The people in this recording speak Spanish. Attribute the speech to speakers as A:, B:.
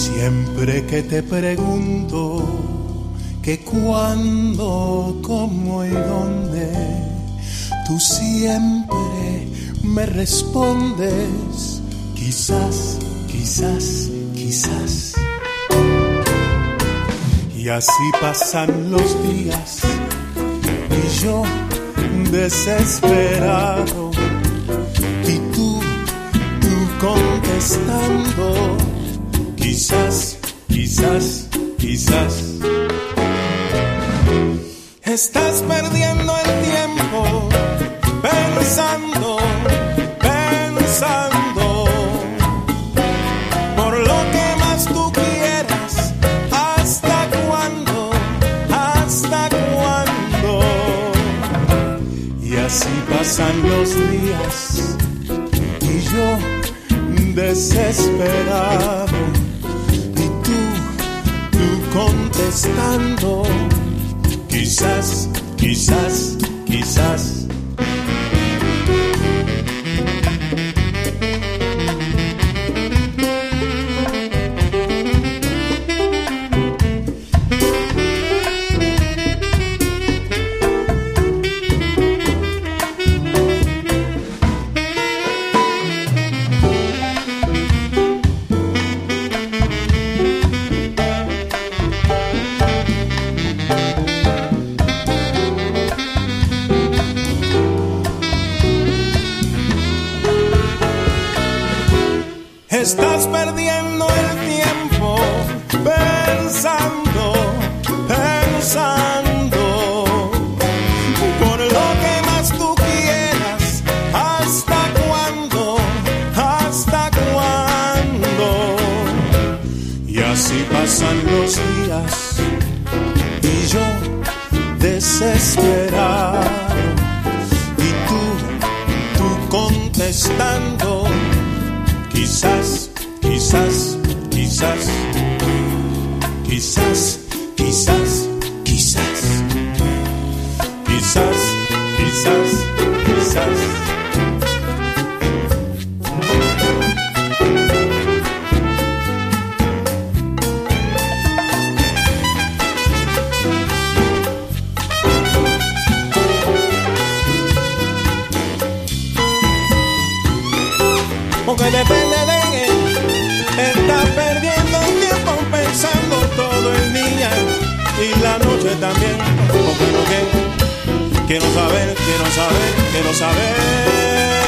A: Siempre que te pregunto que cuándo, cómo y dónde, tú siempre me respondes quizás, quizás, quizás. Y así pasan los días y yo desesperado y tú contestando quizás, quizás, quizás. Estás perdiendo el tiempo pensando, pensando por lo que más tú quieras. ¿Hasta cuándo? ¿Hasta cuándo? Y así pasan los días y yo desesperado y tú contestando quizás, quizás, quizás. Estás perdiendo el tiempo pensando, pensando por lo que más tú quieras. ¿Hasta cuándo? ¿Hasta cuándo? Y así pasan los días y yo desesperado y tú contestando quizás, quizás, quizás, quizás, quizás, quizás, quizás, quizás, quizás. Porque depende de él, está perdiendo tiempo pensando todo el día y la noche también. Porque no quiero saber, quiero saber, quiero saber.